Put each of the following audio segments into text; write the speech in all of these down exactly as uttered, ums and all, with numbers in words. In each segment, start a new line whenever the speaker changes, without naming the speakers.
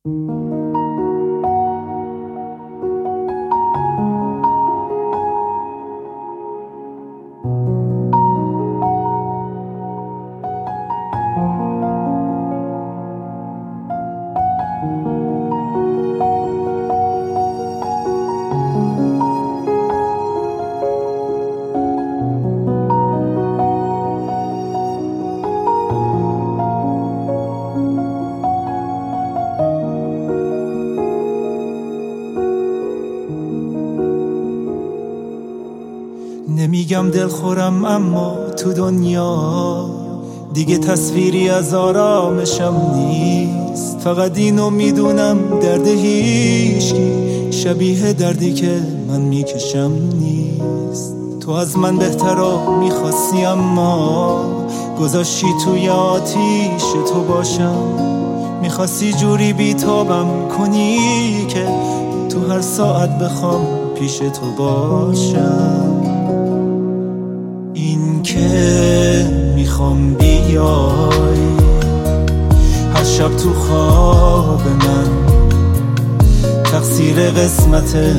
نمیگم دلخورم، اما تو دنیا دیگه تصویری از آرامشم نیست. فقط اینو میدونم درد هیچکی شبیه دردی که من میکشم نیست. تو از من بهترا میخواستی، اما گذاشتی توی آتیش تو باشم. میخواستی جوری بیتابم کنی که تو هر ساعت بخوام پیش تو باشم. این که میخوام بیای هر شب تو خواب من، تقصیر قسمته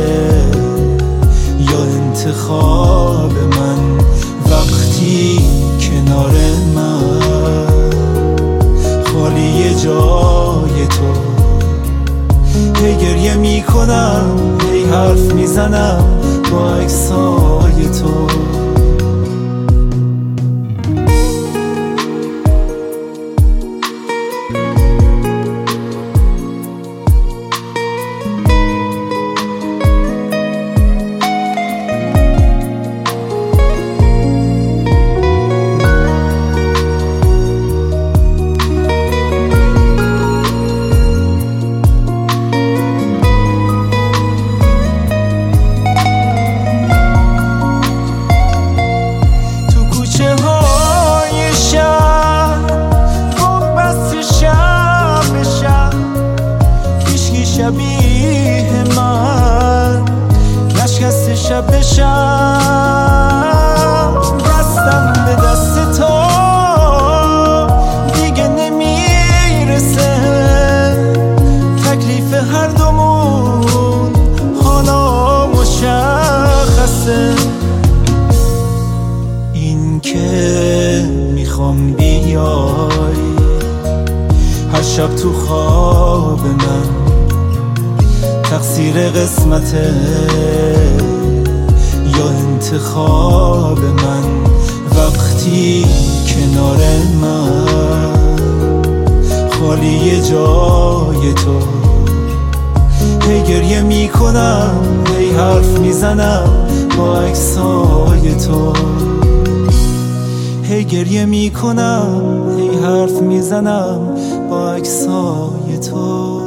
یا انتخاب من. وقتی کنار من خالی جای تو، هی گریه میکنم، هی حرف میزنم با عکسای تو. شبیه من نشکست شب بشم، دستم به دست تو دیگه نمیرسه. تکلیف هر دومون حالا مشخصه. این که میخوام بیای هر شب تو خواب من، تقصیر قسمته یا انتخاب من. وقتی کنار من خالی جای تو، هی گریه میکنم، هی حرف میزنم با عکسای تو. هی گریه میکنم، هی حرف میزنم با عکسای تو.